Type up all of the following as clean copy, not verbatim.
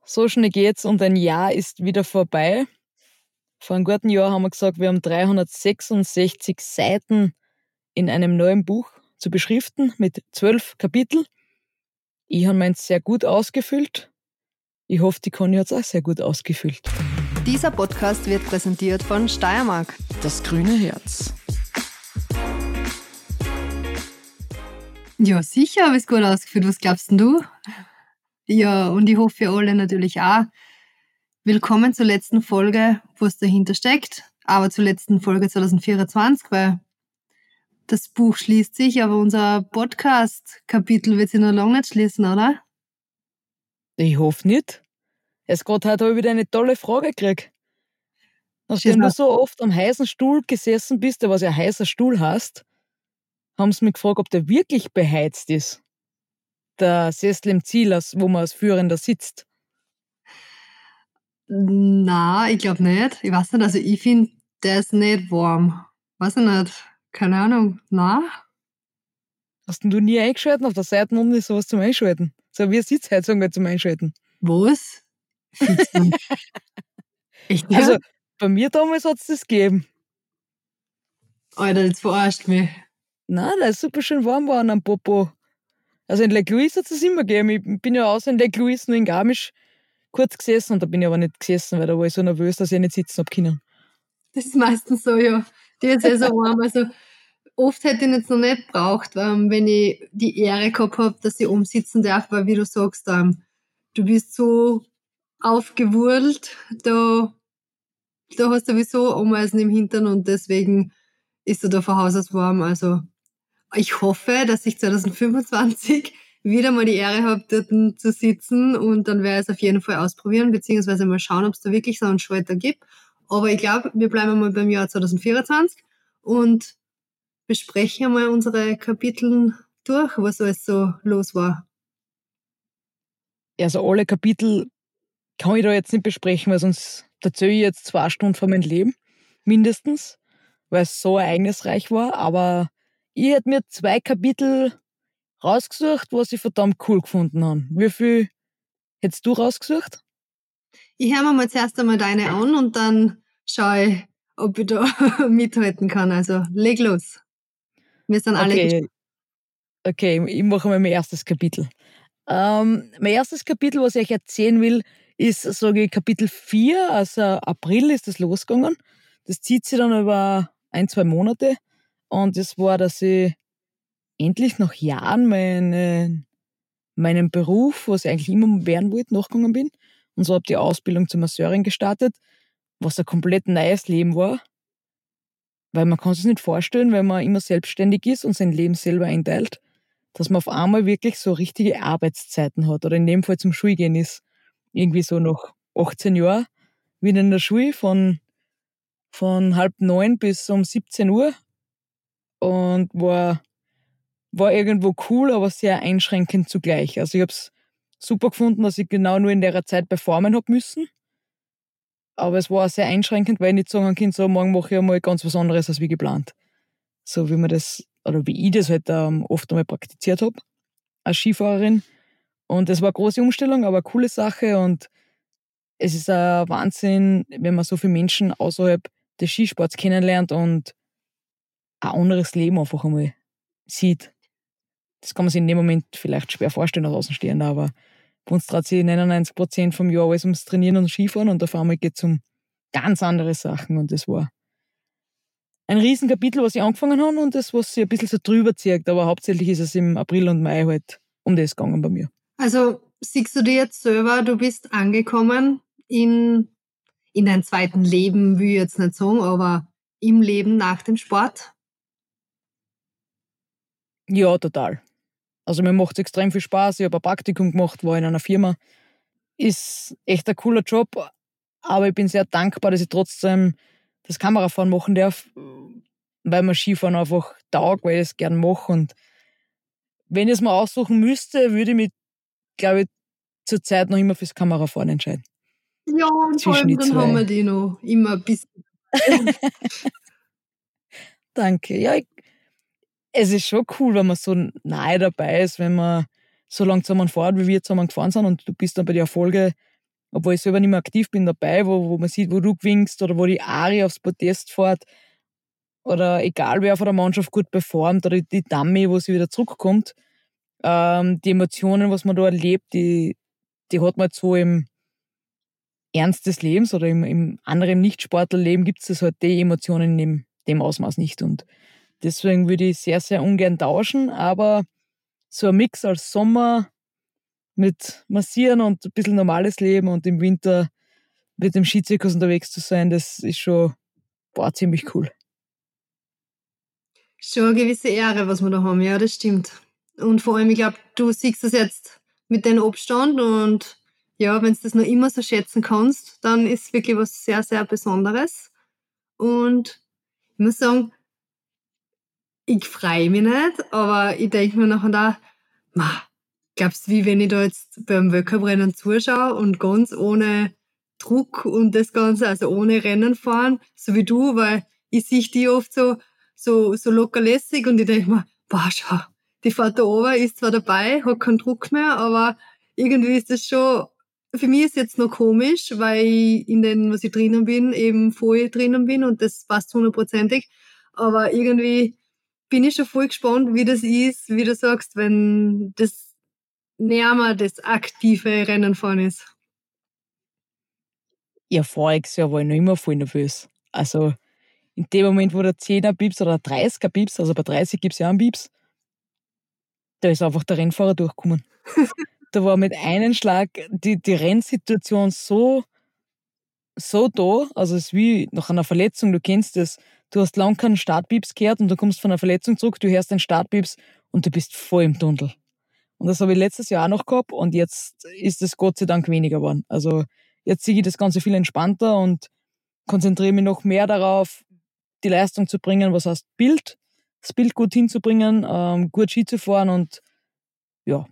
So schnell geht's und ein Jahr ist wieder vorbei. Vor einem guten Jahr haben wir gesagt, wir haben 366 Seiten in einem neuen Buch zu beschriften mit 12 Kapiteln. Ich habe meins sehr gut ausgefüllt. Ich hoffe, die Conny hat es auch sehr gut ausgefüllt. Dieser Podcast wird präsentiert von Steiermark. Das grüne Herz. Ja, sicher habe ich es gut ausgefüllt. Was glaubst denn du? Ja, und ich hoffe, ihr alle natürlich auch. Willkommen zur letzten Folge, was dahinter steckt. Aber zur letzten Folge 2024, weil das Buch schließt sich, aber unser Podcast-Kapitel wird sich noch lange nicht schließen, oder? Ich hoffe nicht. Erst gerade heute habe ich wieder eine tolle Frage gekriegt. Nachdem du so oft am heißen Stuhl gesessen bist, der was ja heißer Stuhl heißt, haben sie mich gefragt, ob der wirklich beheizt ist. Der Sessel im Ziel, wo man als Führender sitzt. Na, ich glaube nicht. Ich weiß nicht, also ich finde, der ist nicht warm. Weiß ich nicht. Keine Ahnung. Na? Hast denn du nie eingeschalten auf der Seite unten ist sowas zum Einschalten? So wie eine Sitzheizung zum Einschalten. Was? Sitzen. Echt? Ja? Also, bei mir damals hat es das gegeben. Alter, jetzt verarscht mich. Nein, der ist super schön warm geworden am Popo. Also in Lake Louise hat es immer gegeben. Ich bin ja außer in Lake Louise nur in Garmisch kurz gesessen und da bin ich aber nicht gesessen, weil da war ich so nervös, dass ich nicht sitzen habe können. Das ist meistens so, ja. Die ist ja so warm. Also oft hätte ich ihn jetzt noch nicht gebraucht, wenn ich die Ehre gehabt habe, dass ich umsitzen darf, weil wie du sagst, du bist so aufgewurlt, da hast du sowieso Ameisen im Hintern und deswegen ist er da von Haus aus warm. Also ich hoffe, dass ich 2025 wieder mal die Ehre habe, dort zu sitzen und dann werde ich es auf jeden Fall ausprobieren, beziehungsweise mal schauen, ob es da wirklich so einen Schalter gibt. Aber ich glaube, wir bleiben mal beim Jahr 2024 und besprechen einmal unsere Kapitel durch, was alles so los war. Also alle Kapitel kann ich da jetzt nicht besprechen, weil sonst erzähle ich jetzt 2 Stunden von meinem Leben, mindestens, weil es so ereignisreich war. Aber ich hätte mir 2 Kapitel rausgesucht, was ich verdammt cool gefunden habe. Wie viel hättest du rausgesucht? Ich höre mir mal zuerst einmal deine an und dann schaue ich, ob ich da mithalten kann. Also leg los. Wir sind alle gespannt. Okay, ich mache mal mein erstes Kapitel. Mein erstes Kapitel, was ich euch erzählen will, ist, sage ich, Kapitel 4, also April ist das losgegangen. Das zieht sich dann über 1-2 Monate. Und das war, dass ich endlich nach Jahren meinen Beruf, was ich eigentlich immer werden wollte, nachgegangen bin. Und so habe ich die Ausbildung zur Masseurin gestartet, was ein komplett neues Leben war. Weil man kann sich nicht vorstellen, wenn man immer selbstständig ist und sein Leben selber einteilt, dass man auf einmal wirklich so richtige Arbeitszeiten hat. Oder in dem Fall zum Schulgehen ist. Irgendwie so nach 18 Jahren wieder in der Schule von 8:30 bis um 17 Uhr. Und war irgendwo cool, aber sehr einschränkend zugleich. Also ich habe es super gefunden, dass ich genau nur in der Zeit performen habe müssen. Aber es war auch sehr einschränkend, weil ich nicht sagen kann, so morgen mache ich einmal ganz was anderes als wie geplant. So wie man das, oder wie ich das halt oft einmal praktiziert habe als Skifahrerin. Und es war eine große Umstellung, aber eine coole Sache und es ist ein Wahnsinn, wenn man so viele Menschen außerhalb des Skisports kennenlernt und ein anderes Leben einfach einmal sieht. Das kann man sich in dem Moment vielleicht schwer vorstellen als Außenstehender, aber bei uns dreht sich 99% vom Jahr alles ums Trainieren und Skifahren und auf einmal geht es um ganz andere Sachen und das war ein Riesenkapitel, was ich angefangen habe und das, was sich ein bisschen so drüber zieht, aber hauptsächlich ist es im April und Mai halt um das gegangen bei mir. Also siehst du dir jetzt selber, du bist angekommen in dein zweiten Leben, will ich jetzt nicht sagen, aber im Leben nach dem Sport? Ja, total. Also mir macht es extrem viel Spaß. Ich habe ein Praktikum gemacht, war in einer Firma. Ist echt ein cooler Job, aber ich bin sehr dankbar, dass ich trotzdem das Kamerafahren machen darf, weil mir Skifahren einfach taugt, weil ich es gerne mache. Und wenn ich es mir aussuchen müsste, würde ich mich, glaube ich, zurzeit noch immer fürs Kamerafahren entscheiden. Ja, und vor Zwischen allem die dann haben wir zwei. die noch immer ein bisschen. Danke. Ja, es ist schon cool, wenn man so nahe dabei ist, wenn man so lang zusammen fährt, wie wir zusammen gefahren sind und du bist dann bei den Erfolgen obwohl ich selber nicht mehr aktiv bin, dabei, wo man sieht, wo du gewinnst oder wo die Ari aufs Podest fährt oder egal wer von der Mannschaft gut performt oder die Dummy, wo sie wieder zurückkommt. Die Emotionen, was man da erlebt, die hat man halt so im Ernst des Lebens oder im anderen Nicht-Sportlerleben gibt es halt die Emotionen in dem Ausmaß nicht. Und deswegen würde ich sehr, sehr ungern tauschen, aber so ein Mix als Sommer mit Massieren und ein bisschen normales Leben und im Winter mit dem Skizirkus unterwegs zu sein, das ist schon ziemlich cool. Schon eine gewisse Ehre, was wir da haben, ja, das stimmt. Und vor allem, ich glaube, du siehst das jetzt mit deinem Abstand und ja, wenn du das noch immer so schätzen kannst, dann ist wirklich was sehr, sehr Besonderes. Und ich muss sagen, ich freue mich nicht, aber ich denke mir nachher da, glaubst du, wie wenn ich da jetzt beim Weltcuprennen zuschaue und ganz ohne Druck und das Ganze, also ohne Rennen fahren, so wie du, weil ich sehe die oft so locker lässig und ich denke mir, schau, die fährt da oben, ist zwar dabei, hat keinen Druck mehr, aber irgendwie ist das schon, für mich ist jetzt noch komisch, weil ich in den, was ich drinnen bin, eben voll drinnen bin und das passt 100%ig, aber irgendwie bin ich schon voll gespannt, wie das ist, wie du sagst, wenn das näher das aktive Rennen fahren ist. Ja, voriges Jahr war ich noch immer voll nervös. Also in dem Moment, wo der 10er Pips oder der 30er Pips, also bei 30 gibt es ja einen Pips, da ist einfach der Rennfahrer durchgekommen. Da war mit einem Schlag die Rennsituation so da, also es ist wie nach einer Verletzung, du kennst das, du hast lang keinen Startpips gehört und du kommst von einer Verletzung zurück, du hörst den Startpips und du bist voll im Tunnel. Und das habe ich letztes Jahr auch noch gehabt und jetzt ist es Gott sei Dank weniger geworden. Also jetzt sehe ich das Ganze viel entspannter und konzentriere mich noch mehr darauf, die Leistung zu bringen, was heißt das Bild gut hinzubringen, gut Ski zu fahren und ja,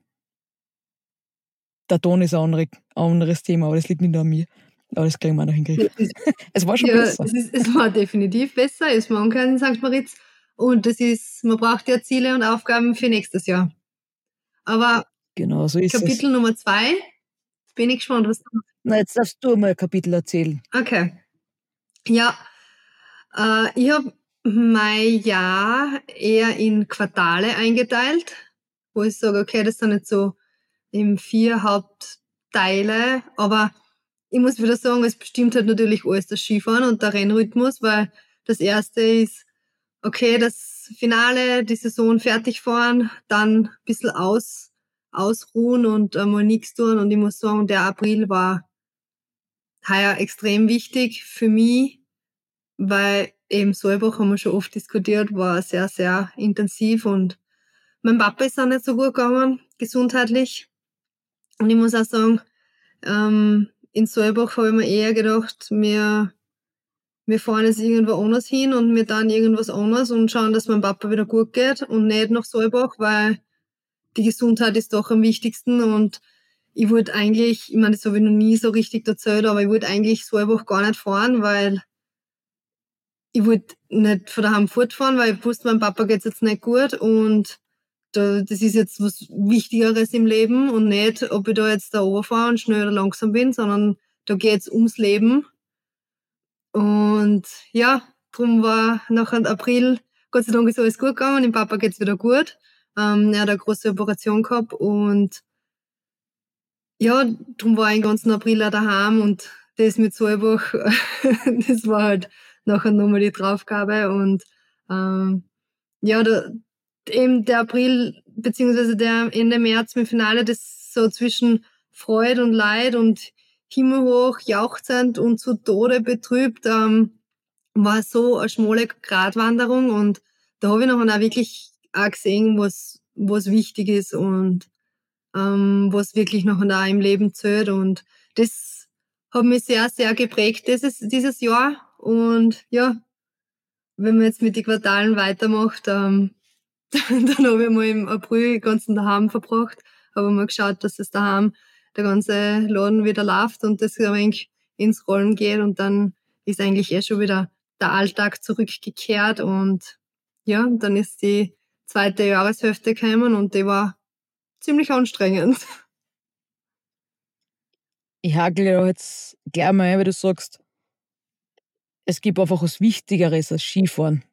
der Ton ist ein anderes Thema, aber das liegt nicht an mir. Aber das kriegen wir noch in den Griff. Es war schon Ja, besser. es war definitiv besser, ist man kann in St. Moritz. Und man braucht ja Ziele und Aufgaben für nächstes Jahr. Aber Genau, so ist es. Kapitel Nummer 2, bin ich gespannt, was du. Na, jetzt darfst du mal ein Kapitel erzählen. Okay. Ja, ich habe mein Jahr eher in Quartale eingeteilt, wo ich sage, okay, das sind jetzt so eben 4 Hauptteile, aber ich muss wieder sagen, es bestimmt halt natürlich alles das Skifahren und der Rennrhythmus, weil das erste ist, okay, das Finale, die Saison fertig fahren, dann ein bisschen ausruhen und mal nichts tun und ich muss sagen, der April war heuer extrem wichtig für mich, weil eben Saalbach haben wir schon oft diskutiert, war sehr, sehr intensiv und mein Papa ist auch nicht so gut gegangen, gesundheitlich. Und ich muss auch sagen, in Saalbach habe ich mir eher gedacht, wir fahren jetzt irgendwo anders hin und wir dann irgendwas anderes und schauen, dass meinem Papa wieder gut geht und nicht nach Saalbach, weil die Gesundheit ist doch am wichtigsten und ich wollte eigentlich, ich meine, das habe ich noch nie so richtig erzählt, aber ich wollte eigentlich Saalbach gar nicht fahren, weil ich wollte nicht von daheim fortfahren, weil ich wusste, meinem Papa geht's jetzt nicht gut und das ist jetzt was Wichtigeres im Leben und nicht, ob ich da jetzt da runterfahre und schnell oder langsam bin, sondern da geht's ums Leben. Und ja, drum war nachher April, Gott sei Dank ist alles gut gegangen, dem Papa geht's wieder gut. Er hat eine große Operation gehabt und ja, drum war ich den ganzen April auch daheim und das mit Saalbach, das war halt nachher nochmal die Draufgabe und ja, eben der April beziehungsweise der Ende März mit Finale, das so zwischen Freude und Leid und himmelhoch jauchzend und zu Tode betrübt, war so eine schmale Gratwanderung und da habe ich nachher auch wirklich auch gesehen, was wichtig ist und was wirklich nachher auch im Leben zählt und das hat mich sehr, sehr geprägt dieses Jahr und ja, wenn man jetzt mit den Quartalen weitermacht, dann habe ich mal im April den ganzen daheim verbracht, habe mal geschaut, dass es daheim der ganze Laden wieder läuft und das ein wenig ins Rollen geht und dann ist eigentlich schon wieder der Alltag zurückgekehrt und ja, dann ist die zweite Jahreshälfte gekommen und die war ziemlich anstrengend. Ich hagel ja jetzt gleich mal ein, weil du sagst, es gibt einfach was Wichtigeres als Skifahren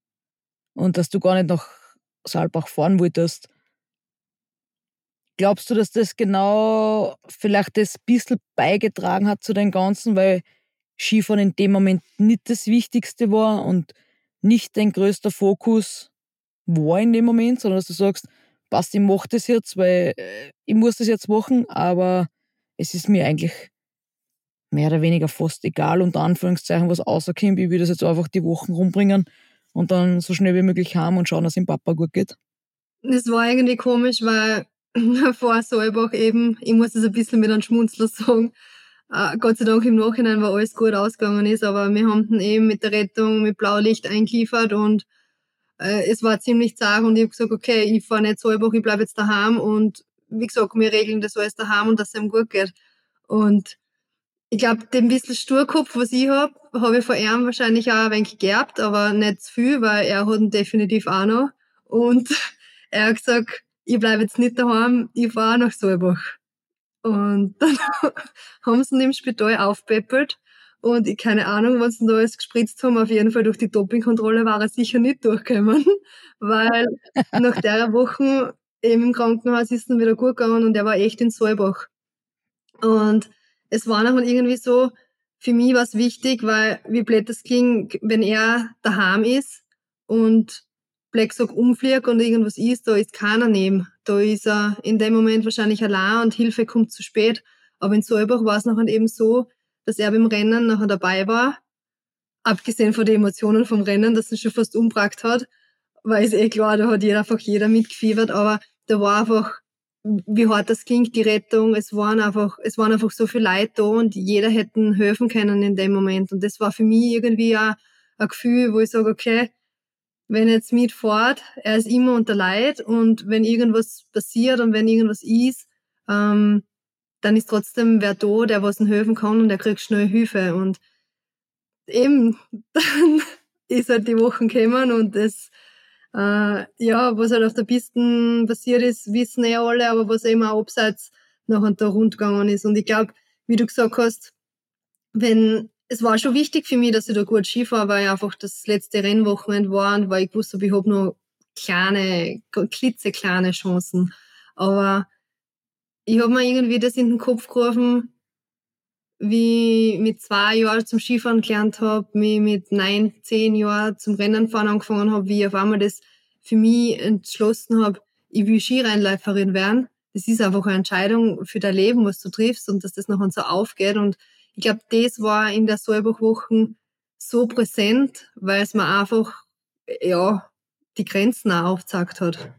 und dass du gar nicht nach Saalbach fahren wolltest. Glaubst du, dass das genau vielleicht das bisschen beigetragen hat zu dem Ganzen, weil Skifahren in dem Moment nicht das Wichtigste war und nicht dein größter Fokus war in dem Moment, sondern dass du sagst: „Passt, ich mache das jetzt, weil, ich muss das jetzt machen, aber es ist mir eigentlich mehr oder weniger fast egal, unter Anführungszeichen, was rauskommt. Ich will das jetzt einfach die Wochen rumbringen und dann so schnell wie möglich heim und schauen, dass dem Papa gut geht.“ Das war irgendwie komisch, weil vor Saalbach eben, ich muss das ein bisschen mit einem Schmunzler sagen, Gott sei Dank im Nachhinein, weil alles gut ausgegangen ist, aber wir haben dann eben mit der Rettung mit Blaulicht eingeliefert und es war ziemlich zart und ich habe gesagt, okay, ich fahre nicht Saalbach, ich bleibe jetzt daheim und wie gesagt, wir regeln das alles daheim und dass es ihm gut geht. Und ich glaube, den bisschen Sturkopf, was ich habe ich von ihm wahrscheinlich auch ein wenig geerbt, aber nicht zu viel, weil er hat ihn definitiv auch noch. Und er hat gesagt, ich bleibe jetzt nicht daheim, ich fahre nach Saalbach. Und dann haben sie ihn im Spital aufpäppelt. Und ich keine Ahnung, was sie da alles gespritzt haben. Auf jeden Fall durch die Dopingkontrolle war er sicher nicht durchgekommen, weil nach der Woche eben im Krankenhaus ist es dann wieder gut gegangen und er war echt in Saalbach. Und es war noch irgendwie so, für mich war es wichtig, weil wie blöd das ging, wenn er daheim ist und Black Sock umfliegt und irgendwas ist, da ist keiner neben. Da ist er in dem Moment wahrscheinlich allein und Hilfe kommt zu spät. Aber in Saalbach war es nachher eben so, dass er beim Rennen nachher dabei war, abgesehen von den Emotionen vom Rennen, dass er schon fast umgebracht hat, weil ist eh klar, da hat jeder mitgefiebert, aber da war einfach, wie hart das ging, die Rettung, es waren einfach so viele Leute da und jeder hätten helfen können in dem Moment. Und das war für mich irgendwie auch ein Gefühl, wo ich sage, okay, wenn er jetzt mitfährt, er ist immer unter Leid und wenn irgendwas passiert und wenn irgendwas ist, dann ist trotzdem wer da, der was ihm helfen kann und er kriegt schnell Hilfe. Und eben, dann ist halt die Wochen gekommen und das, ja, was halt auf der Piste passiert ist, wissen eh alle, aber was eben auch abseits nachher da rund gegangen ist. Und ich glaube, wie du gesagt hast, es war schon wichtig für mich, dass ich da gut Ski fahre, weil einfach das letzte Rennwochenende war und weil ich gewusst habe, ich habe noch klitzekleine Chancen. Aber ich habe mir irgendwie das in den Kopf gerufen, wie ich mit 2 Jahren zum Skifahren gelernt habe, mich mit 9, 10 Jahren zum Rennenfahren angefangen habe, wie ich auf einmal das für mich entschlossen habe, ich will Skirennläuferin werden. Das ist einfach eine Entscheidung für dein Leben, was du triffst und dass das nachher so aufgeht. Und ich glaube, das war in der Saalbach-Wochen so präsent, weil es mir einfach, ja, die Grenzen auch aufgezeigt hat.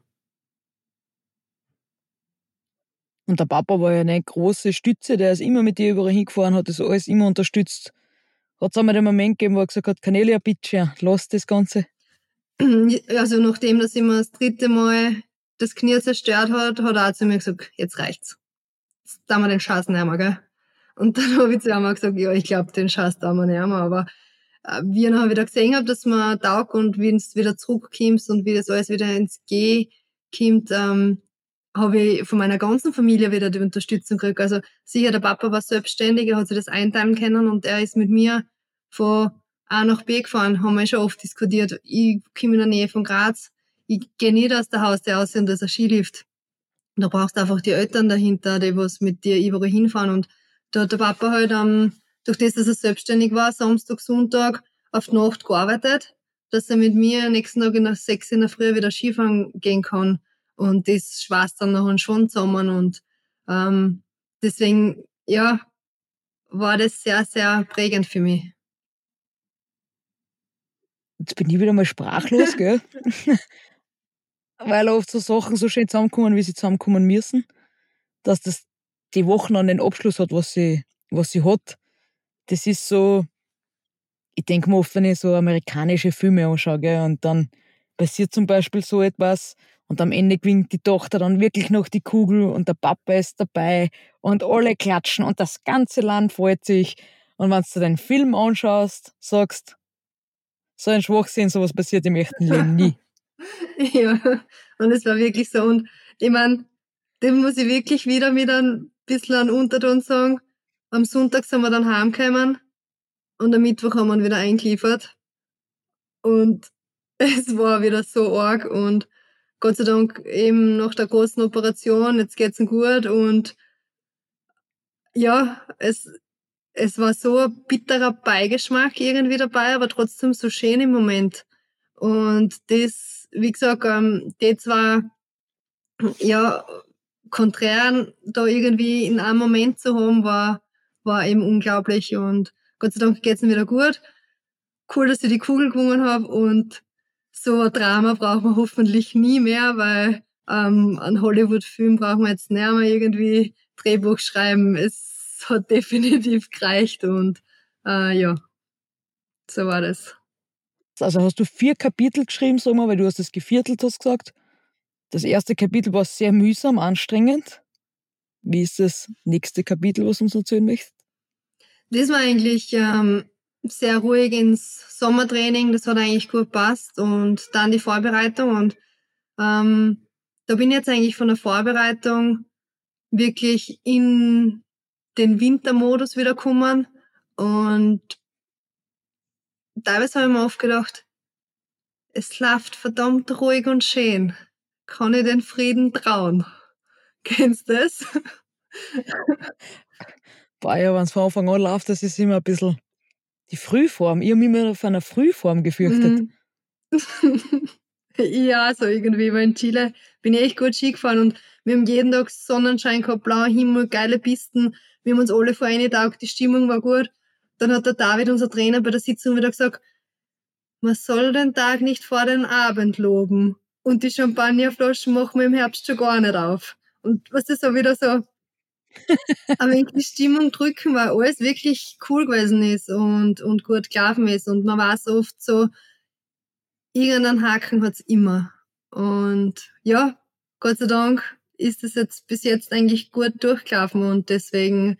Und der Papa war ja eine große Stütze, der ist immer mit dir überall hingefahren, hat das alles immer unterstützt. Hat es einmal den Moment gegeben, wo er gesagt hat: „Cornelia, bitte, lass das Ganze?“ Also nachdem, dass ihm das 3. Mal das Knie zerstört hat er auch zu mir gesagt, jetzt reicht's. Jetzt tun wir den Scheiß nicht mehr, gell? Und dann habe ich zu ihm auch gesagt, ja, ich glaube, den Scheiß tun wir nicht mehr. Aber wie ich nachher wieder gesehen habe, dass man taugt und wie es wieder zurückkommt und wie das alles wieder ins Geh kommt, habe ich von meiner ganzen Familie wieder die Unterstützung gekriegt. Also sicher, der Papa war selbstständig, er hat sich das einteilen können und er ist mit mir von A nach B gefahren, haben wir schon oft diskutiert. Ich komme in der Nähe von Graz, ich gehe nicht aus der Haustür aus und da ist ein Skilift. Und da brauchst du einfach die Eltern dahinter, die was mit dir überall hinfahren. Und da hat der Papa halt durch das, dass er selbstständig war, Samstag, Sonntag auf die Nacht gearbeitet, dass er mit mir nächsten Tag nach 6 in der Früh wieder Skifahren gehen kann. Und das schweißt dann nachher schon zusammen. Und deswegen, ja, war das sehr, sehr prägend für mich. Jetzt bin ich wieder mal sprachlos, gell? Weil oft so Sachen so schön zusammenkommen, wie sie zusammenkommen müssen, dass das die Wochen dann den Abschluss hat, was sie hat. Das ist so, ich denke mir oft, wenn ich so amerikanische Filme anschaue, gell, und dann passiert zum Beispiel so etwas und am Ende gewinnt die Tochter dann wirklich noch die Kugel und der Papa ist dabei und alle klatschen und das ganze Land freut sich. Und wenn du den Film anschaust, sagst, so ein Schwachsinn, sowas passiert im echten Leben nie. Ja, und es war wirklich so. Und ich meine, dem muss ich wirklich wieder mit ein bisschen an Unterton sagen. Am Sonntag sind wir dann heimgekommen und am Mittwoch haben wir ihn wieder eingeliefert. Und es war wieder so arg und Gott sei Dank eben nach der großen Operation, jetzt geht's ihm gut und ja, es war so ein bitterer Beigeschmack irgendwie dabei, aber trotzdem so schön im Moment. Und das, wie gesagt, die zwei, ja, Konträren da irgendwie in einem Moment zu haben, war eben unglaublich und Gott sei Dank geht's ihm wieder gut. Cool, dass ich die Kugel gewonnen habe und so ein Drama braucht man hoffentlich nie mehr, weil einen Hollywood-Film brauchen wir jetzt nicht mehr irgendwie Drehbuch schreiben. Es hat definitiv gereicht und ja, so war das. Also hast du 4 Kapitel geschrieben, sag mal, weil du hast es geviertelt, hast gesagt. Das erste Kapitel war sehr mühsam, anstrengend. Wie ist das nächste Kapitel, was du uns erzählen möchtest? Das war eigentlich sehr ruhig ins Sommertraining, das hat eigentlich gut gepasst und dann die Vorbereitung und da bin ich jetzt eigentlich von der Vorbereitung wirklich in den Wintermodus wieder gekommen und teilweise habe ich mir oft gedacht, es läuft verdammt ruhig und schön. Kann ich den Frieden trauen? Kennst du das? Boah, ja, wenn es von Anfang an läuft, das ist immer ein bisschen die Frühform. Ich habe mich immer vor einer Frühform gefürchtet. Mhm. Ja, so irgendwie, weil in Chile bin ich echt gut Ski gefahren und wir haben jeden Tag Sonnenschein gehabt, blauer Himmel, geile Pisten. Wir haben uns alle vor eingetaucht, die Stimmung war gut. Dann hat der David, unser Trainer, bei der Sitzung wieder gesagt, man soll den Tag nicht vor den Abend loben. Und die Champagnerflaschen machen wir im Herbst schon gar nicht auf. Und was ist so wieder so, ein wenig die Stimmung drücken, weil alles wirklich cool gewesen ist und gut gelaufen ist. Und man weiß oft so, irgendeinen Haken hat's immer. Und ja, Gott sei Dank ist es jetzt bis jetzt eigentlich gut durchgelaufen und deswegen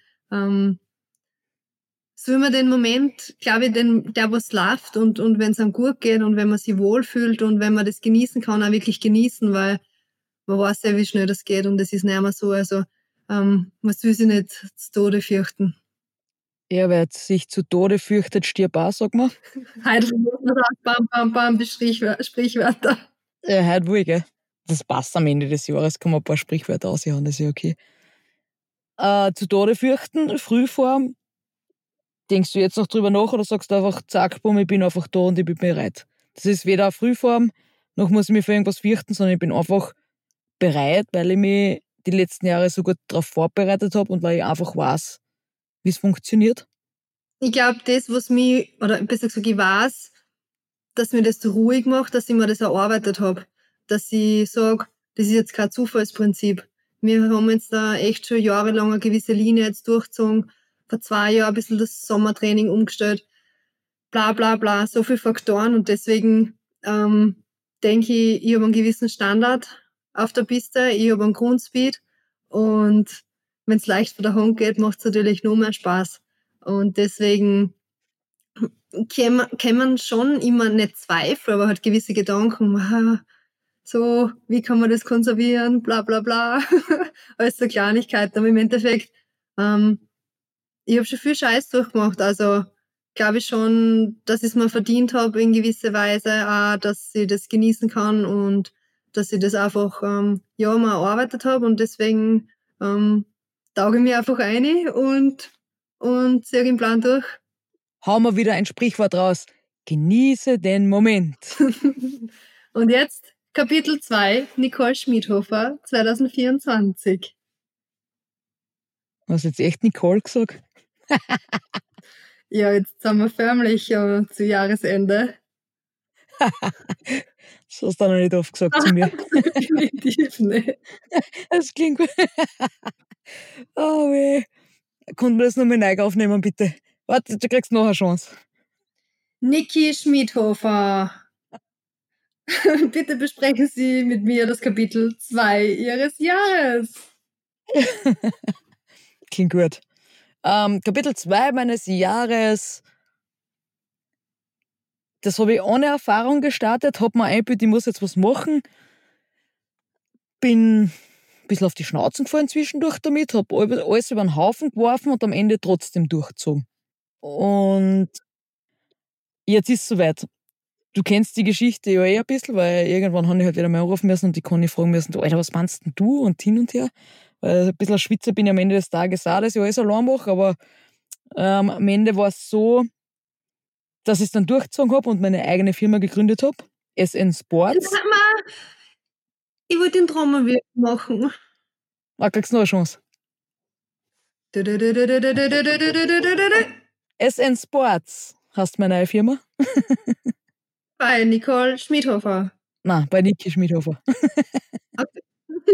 soll man den Moment, glaube ich, der was läuft und wenn es einem gut geht und wenn man sich wohlfühlt und wenn man das genießen kann, auch wirklich genießen, weil man weiß ja, wie schnell das geht und es ist nicht mehr so, also man soll sich nicht zu Tode fürchten. Er, wer sich zu Tode fürchtet, stirbt auch, sag mal. Heute muss man sagen, bam, bam, bam, die Sprichwörter. Heute wohl, gell? Das passt am Ende des Jahres, kann man ein paar Sprichwörter aushauen, das ist ja okay. Zu Tode fürchten, Frühform. Denkst du jetzt noch drüber nach oder sagst du einfach, zack, bumm, ich bin einfach da und ich bin bereit? Das ist weder eine Frühform, noch muss ich mich für irgendwas fürchten, sondern ich bin einfach bereit, weil ich mich die letzten Jahre so gut darauf vorbereitet habe und weil ich einfach weiß, wie es funktioniert. Ich glaube, das, was mich, oder besser gesagt, ich weiß, dass mir das so ruhig macht, dass ich mir das erarbeitet habe. Dass ich sage, das ist jetzt kein Zufallsprinzip. Wir haben jetzt da echt schon jahrelang eine gewisse Linie jetzt durchgezogen, vor 2 Jahren ein bisschen das Sommertraining umgestellt, bla bla bla, so viele Faktoren und deswegen denke ich habe einen gewissen Standard auf der Piste, ich habe einen Grundspeed und wenn es leicht von der Hand geht, macht es natürlich noch mehr Spaß. Und deswegen kämen schon immer nicht Zweifel, aber halt gewisse Gedanken, so, wie kann man das konservieren, bla bla bla, alles so Kleinigkeiten. Aber im Endeffekt, ich habe schon viel Scheiß durchgemacht, also glaube ich schon, dass ich es mir verdient habe in gewisser Weise, auch, dass ich das genießen kann und dass ich das einfach ja mal erarbeitet habe und deswegen tauge ich mir einfach ein und ziehe den Plan durch. Hauen wir wieder ein Sprichwort raus. Genieße den Moment. Und jetzt Kapitel 2, Nicole Schmidhofer, 2024. Hast du jetzt echt Nicole gesagt? Ja, jetzt sind wir förmlich zu Jahresende. Das hast du noch nicht oft gesagt zu mir. Definitiv nicht. Das klingt gut. Oh weh. Konnten wir das nochmal neu aufnehmen, bitte? Warte, du kriegst noch eine Chance. Niki Schmidhofer. Bitte besprechen Sie mit mir das Kapitel 2 Ihres Jahres. Klingt gut. Kapitel 2 meines Jahres. Das habe ich ohne Erfahrung gestartet, habe mir eingebildet, ich muss jetzt was machen. Bin bisschen auf die Schnauzen gefallen zwischendurch damit, habe alles über den Haufen geworfen und am Ende trotzdem durchgezogen. Und jetzt ist es soweit. Du kennst die Geschichte ja ein bisschen, weil irgendwann habe ich halt wieder mal anrufen müssen und die Conny fragen müssen, du, Alter, was meinst denn du? Und hin und her. Weil ein bisschen ein Schwitzer bin ich am Ende des Tages auch, dass ich alles allein mache, aber am Ende war es so, dass ich es dann durchgezogen habe und meine eigene Firma gegründet habe, SN Sports. Mama, ich wollte den Trommelwirbel machen. Kriegst du noch eine Chance. SN Sports hast meine neue Firma. Bei Nicole Schmidhofer. Nein, bei Niki Schmidhofer. Okay.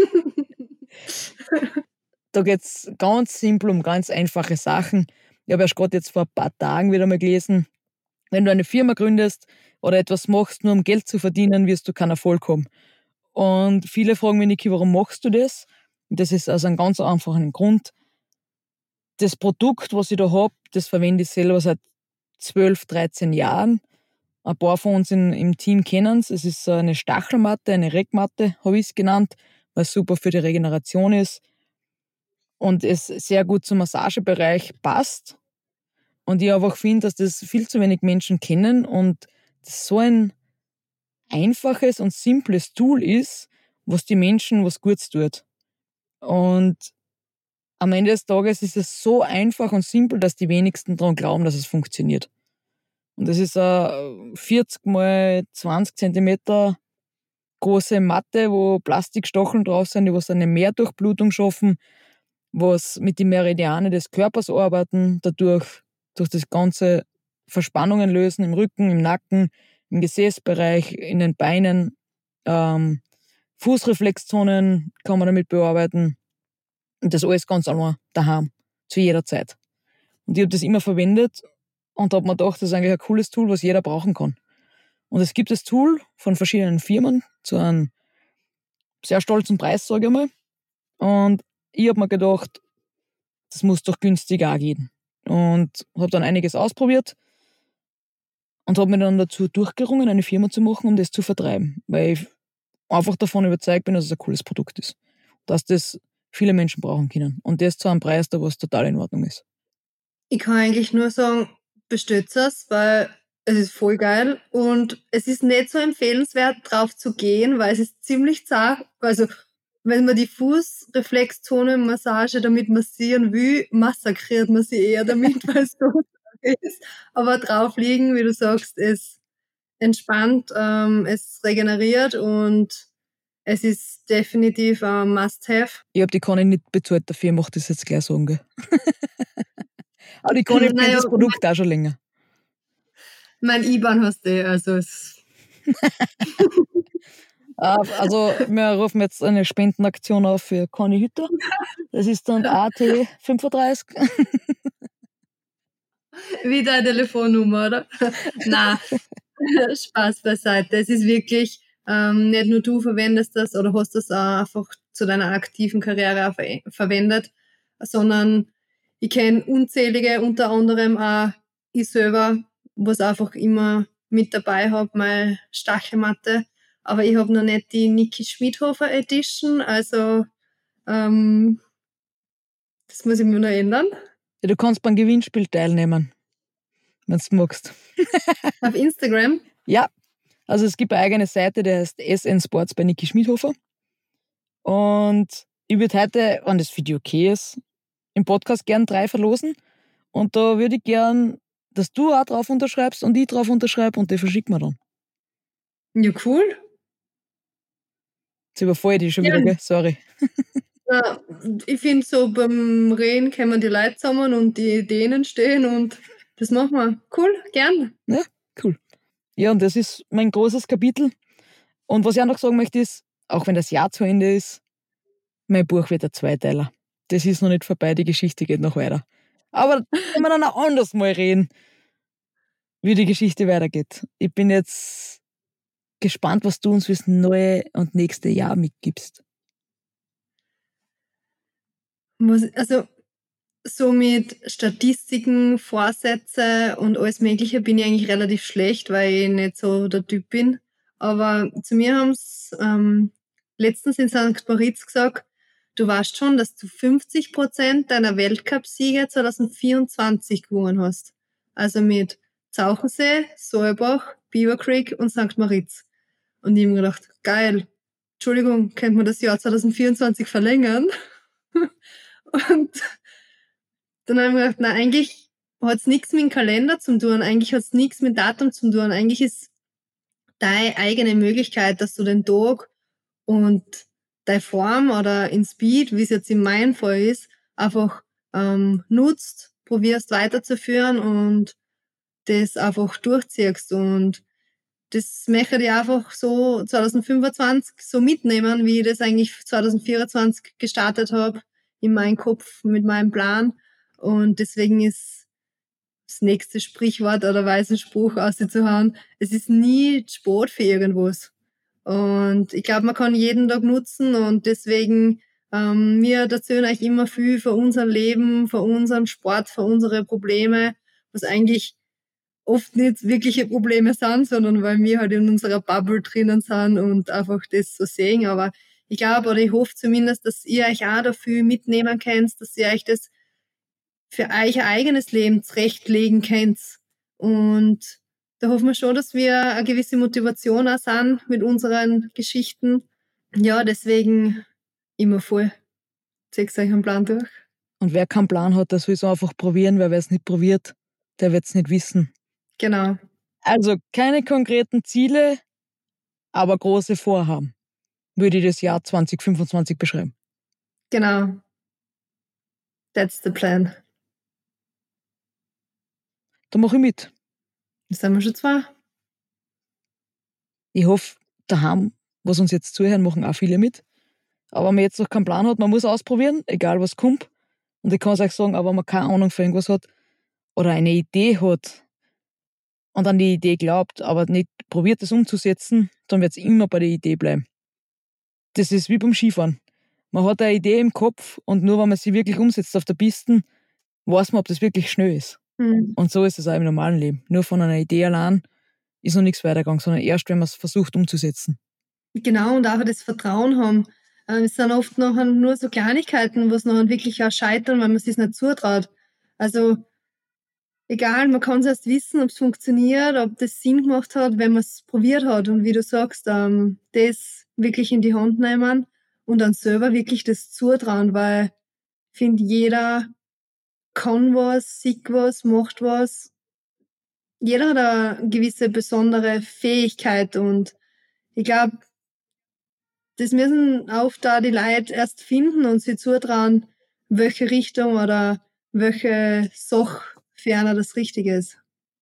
Da geht es ganz simpel um ganz einfache Sachen. Ich habe erst gerade jetzt vor ein paar Tagen wieder mal gelesen, wenn du eine Firma gründest oder etwas machst, nur um Geld zu verdienen, wirst du keinen Erfolg haben. Und viele fragen mich, Niki, warum machst du das? Und das ist aus einem ganz einfachen Grund. Das Produkt, was ich da habe, das verwende ich selber seit 12, 13 Jahren. Ein paar von uns im Team kennen es. Es ist so eine Stachelmatte, eine Reckmatte, habe ich es genannt, weil es super für die Regeneration ist und es sehr gut zum Massagebereich passt. Und ich einfach finde, dass das viel zu wenig Menschen kennen und das so ein einfaches und simples Tool ist, was die Menschen was Gutes tut. Und am Ende des Tages ist es so einfach und simpel, dass die wenigsten daran glauben, dass es funktioniert. Und das ist eine 40 mal 20 Zentimeter große Matte, wo Plastikstacheln drauf sind, die was eine Mehrdurchblutung schaffen, was mit den Meridianen des Körpers arbeiten, dadurch durch das ganze Verspannungen lösen im Rücken, im Nacken, im Gesäßbereich, in den Beinen, Fußreflexzonen kann man damit bearbeiten. Und das alles ganz allein daheim, zu jeder Zeit. Und ich habe das immer verwendet und habe mir gedacht, das ist eigentlich ein cooles Tool, was jeder brauchen kann. Und es gibt das Tool von verschiedenen Firmen zu einem sehr stolzen Preis, sage ich mal. Und ich habe mir gedacht, das muss doch günstig auch gehen. Und habe dann einiges ausprobiert und habe mich dann dazu durchgerungen, eine Firma zu machen, um das zu vertreiben. Weil ich einfach davon überzeugt bin, dass es ein cooles Produkt ist. Dass das viele Menschen brauchen können. Und das zu einem Preis, da was total in Ordnung ist. Ich kann eigentlich nur sagen, bestellt es, weil es ist voll geil und es ist nicht so empfehlenswert, drauf zu gehen, weil es ist ziemlich zart. Also, wenn man die Fußreflexzone-Massage damit massieren will, massakriert man sie eher damit, weil es so zart ist. Aber drauf liegen, wie du sagst, es entspannt, es regeneriert und es ist definitiv ein Must-have. Ich habe die Conny nicht bezahlt dafür, ich mache das jetzt gleich sagen, gell? Aber die Conny kennt Naja, das Produkt auch schon länger. mein IBAN hast du, also es Also, wir rufen jetzt eine Spendenaktion auf für Conny Hütter. Das ist dann AT35. wie deine Telefonnummer, oder? Na, Spaß beiseite. Es ist wirklich, nicht nur du verwendest das oder hast das auch einfach zu deiner aktiven Karriere auch verwendet, sondern ich kenne unzählige, unter anderem auch ich selber, was einfach immer mit dabei habe, meine Stachelmatte. Aber ich habe noch nicht die Niki Schmidhofer Edition, also das muss ich mir noch ändern. Ja, du kannst beim Gewinnspiel teilnehmen, wenn du magst. Auf Instagram. Ja, also es gibt eine eigene Seite, die heißt SN Sports bei Niki Schmidhofer. Und ich würde heute, wenn das Video okay ist, im Podcast gern 3 verlosen. Und da würde ich gern, dass du auch drauf unterschreibst und ich drauf unterschreibe und die verschicken wir dann. Ja, cool. Jetzt überfall ich dich schon wieder, Ja. gell? Sorry. Ja, ich finde so beim Reden kommen die Leute zusammen und die Ideen entstehen und das machen wir. Cool, gern. Ja, cool. Ja, und das ist mein großes Kapitel. Und was ich auch noch sagen möchte ist, auch wenn das Jahr zu Ende ist, mein Buch wird ein Zweiteiler. Das ist noch nicht vorbei, die Geschichte geht noch weiter. Aber da können wir dann auch anders mal reden, wie die Geschichte weitergeht. Ich bin jetzt gespannt, was du uns fürs neue und nächste Jahr mitgibst. Also so mit Statistiken, Vorsätze und alles Mögliche bin ich eigentlich relativ schlecht, weil ich nicht so der Typ bin. Aber zu mir haben sie letztens in St. Moritz gesagt, du weißt schon, dass du 50% deiner Weltcupsiege 2024 gewonnen hast. Also mit Zauchensee, Solbach, Beaver Creek und St. Moritz. Und ich hab mir gedacht, geil, Entschuldigung, könnte man das Jahr 2024 verlängern? Und dann habe ich mir gedacht, na, eigentlich hat's nichts mit dem Kalender zu tun, eigentlich hat's nichts mit Datum zu tun, eigentlich ist deine eigene Möglichkeit, dass du den Tag und deine Form oder in Speed, wie es jetzt in meinem Fall ist, einfach nutzt, probierst weiterzuführen und das einfach durchziehst. Und das möchte ich einfach so 2025 so mitnehmen, wie ich das eigentlich 2024 gestartet habe, in meinem Kopf mit meinem Plan. Und deswegen ist das nächste Sprichwort oder weißen Spruch auszuhauen, es ist nie Sport für irgendwas. Und ich glaube, man kann jeden Tag nutzen und deswegen, wir erzählen euch immer viel für unser Leben, für unseren Sport, für unsere Probleme, was eigentlich oft nicht wirkliche Probleme sind, sondern weil wir halt in unserer Bubble drinnen sind und einfach das so sehen. Aber ich glaube, oder ich hoffe zumindest, dass ihr euch auch dafür mitnehmen könnt, dass ihr euch das für euch ein eigenes Leben zurechtlegen könnt. Und da hoffen wir schon, dass wir eine gewisse Motivation auch sind mit unseren Geschichten. Ja, deswegen immer voll. Zieht euch einen Plan durch. Und wer keinen Plan hat, der soll es einfach probieren, weil wer es nicht probiert, der wird es nicht wissen. Genau. Also keine konkreten Ziele, aber große Vorhaben, würde ich das Jahr 2025 beschreiben. Genau. That's the plan. Da mache ich mit. Das sind wir schon zwei. Ich hoffe, daheim, was uns jetzt zuhören, machen auch viele mit. Aber wenn man jetzt noch keinen Plan hat, man muss ausprobieren, egal was kommt. Und ich kann es euch sagen, aber wenn man keine Ahnung für irgendwas hat oder eine Idee hat und an die Idee glaubt, aber nicht probiert es umzusetzen, dann wird es immer bei der Idee bleiben. Das ist wie beim Skifahren. Man hat eine Idee im Kopf und nur wenn man sie wirklich umsetzt auf der Piste, weiß man, ob das wirklich schnell ist. Und so ist es auch im normalen Leben. Nur von einer Idee allein ist noch nichts weitergegangen, sondern erst, wenn man es versucht umzusetzen. Genau, und auch das Vertrauen haben. Es sind oft noch nur so Kleinigkeiten, wo es noch wirklich auch scheitern, weil man es sich nicht zutraut. Also egal, man kann es erst wissen, ob es funktioniert, ob das Sinn gemacht hat, wenn man es probiert hat. Und wie du sagst, das wirklich in die Hand nehmen und dann selber wirklich das zutrauen, weil ich finde, jeder kann was, sieht was, macht was. Jeder hat eine gewisse besondere Fähigkeit und ich glaube, das müssen auch da die Leute erst finden und sich zutrauen, welche Richtung oder welche Sache für einer das Richtige ist.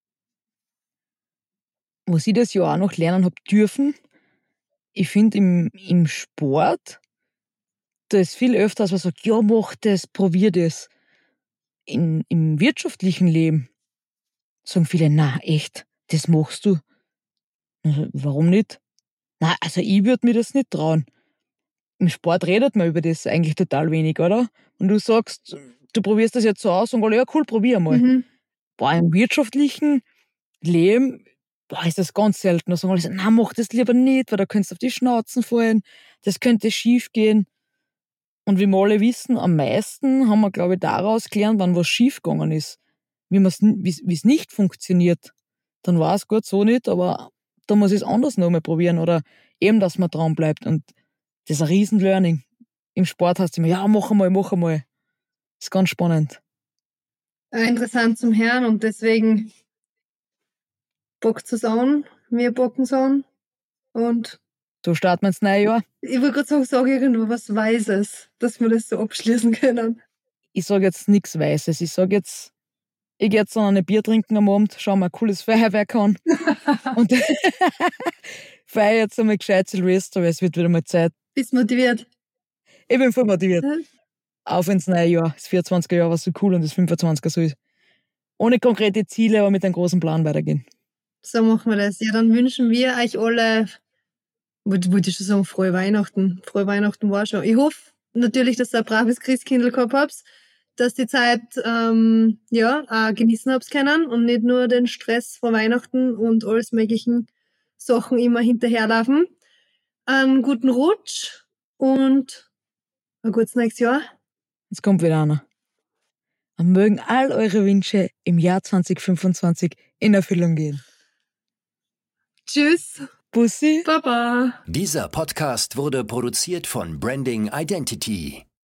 Was ich das Jahr auch noch lernen habe dürfen, ich finde im Sport, da ist viel öfter, als man sagt, ja, mach das, probier das. Im wirtschaftlichen Leben sagen viele, na echt, das machst du. Also, warum nicht? Na, also ich würde mir das nicht trauen. Im Sport redet man über das eigentlich total wenig, oder? Und du sagst, du probierst das jetzt so aus und alle, ja cool, probier mal. Mhm. Boah, im wirtschaftlichen Leben, boah, ist das ganz selten. Da sagen alle, na, mach das lieber nicht, weil da könntest du auf die Schnauzen fallen, das könnte schief gehen. Und wie wir alle wissen, am meisten haben wir, glaube ich, daraus gelernt, wann was schief gegangen ist. Wie es nicht funktioniert. Dann war es gut so nicht, aber da muss ich es anders nochmal probieren. Oder eben, dass man dran bleibt. Und das ist ein Riesen-Learning. Im Sport heißt es immer, ja, mach einmal, mach einmal. Das ist ganz spannend. Interessant zum Hören und deswegen bockt es an, wir bocken es an und So starten wir ins neue Jahr. ich wollte gerade sagen, sag irgendwo was Weises, dass wir das so abschließen können. Ich sage jetzt nichts Weißes. Ich sage jetzt, ich gehe jetzt noch ein Bier trinken am Abend, schau mal ein cooles Feuerwerk an und feiere jetzt einmal gescheit Silvester, weil es wird wieder mal Zeit. Bist motiviert? Ich bin voll motiviert. Auf ins neue Jahr. Das 24er Jahr war so cool und das 25er soll ohne konkrete Ziele, aber mit einem großen Plan weitergehen. So machen wir das. Ja, dann wünschen wir euch alle, wollte ich schon sagen, frohe Weihnachten. Frohe Weihnachten war schon. Ich hoffe natürlich, dass ihr ein braves Christkindl gehabt habt, dass die Zeit auch genießen habt können und nicht nur den Stress vor Weihnachten und alles möglichen Sachen immer hinterherlaufen. Einen guten Rutsch und Ein gutes nächstes Jahr. Jetzt kommt wieder einer. Und mögen all eure Wünsche im Jahr 2025 in Erfüllung gehen. Tschüss. Bussi. Baba. Dieser Podcast wurde produziert von Branding Identity.